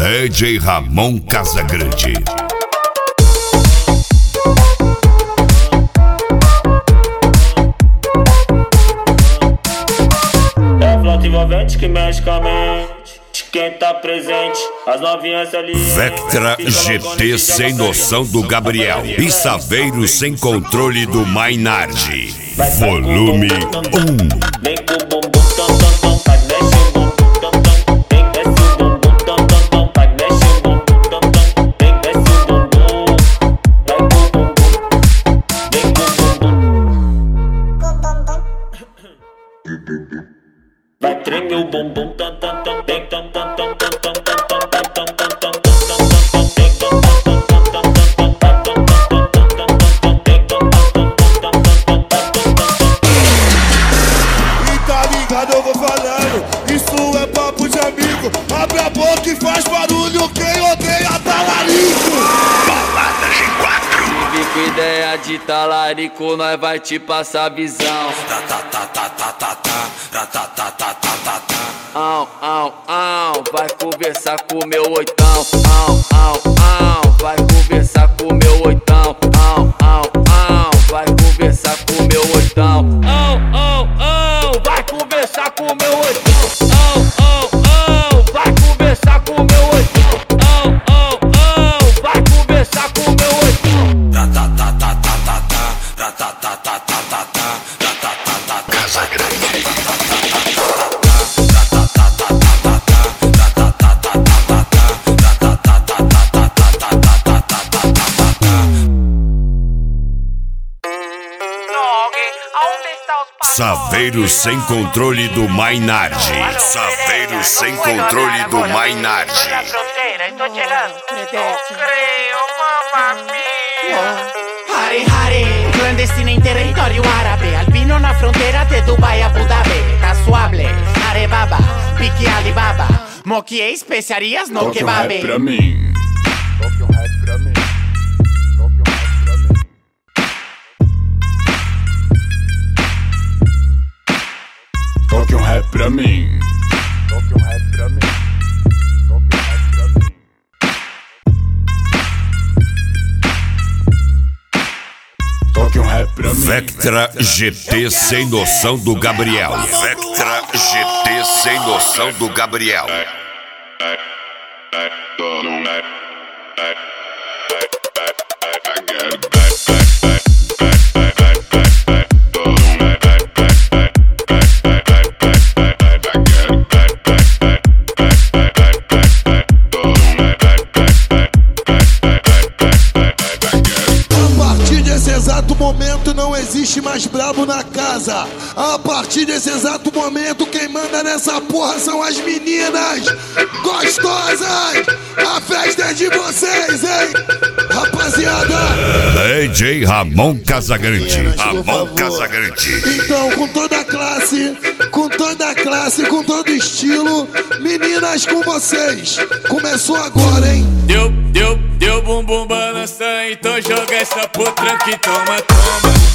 DJ Ramon Casagrande. É flauta envolvente que mexe com a mente. Quem tá presente, as novinhas ali. Vectra GT sem noção do Gabriel e Saveiro sem controle do Mainardi. Volume 1. Vem com o bumbum tom tom tom, vai mexe o bumbum tom tom. Vem desce o bumbum tom tom tom, vai mexe o bumbum tom tom. Vem desce o bumbum, vai com o bumbum, vem com o bumbum. Vai tremer o bumbum tom tom tom, vem tom tom tom tom tom tom, vai tom tom tom tom tom tom, vem tom tom tom tom tom tom, vai tom tom tom tom tom tom, vem tom tom tom tom tom tom, vai tom tom tom. E tá ligado, eu vou falando, isso é papo de amigo. Abre a boca e faz barulho, quem odeia talarico. Balada G4. Vive com ideia de talarico, nós vai te passar a visão. Vai conversar com o meu oitão. Vai conversar com o meu oitão. Vai conversar com o meu oitão. Vai conversar com o meu oitão. Vai conversar com o meu oitão. Vai conversar com o meu oitão. Casagrande. Saveiro sem controle do Mainardi. Saveiro sem controle do Mainardi. Hare Hare, clandestina em território árabe. Albino na fronteira de Dubai a Abu Dhabi. Casuable, Arebaba, pique Alibaba. Moquie especiarias no kebab. Pra mim. Toque um rap pra mim. Toque um rap pra mim. Toque um rap pra mim. Toque um rap pra mim. Vectra GT sem noção do Gabriel. Vectra GT sem noção do Gabriel. Exato momento não existe mais brabo na casa. A partir desse exato momento quem manda nessa porra são as meninas gostosas. A festa é de vocês, hein, rapaziada. DJ Ramon Casagrande. Ramon Casagrande. Então, com toda a classe, com todo estilo, meninas com vocês. Começou agora, hein? Deu bumbum balança, então joga essa potranca e toma.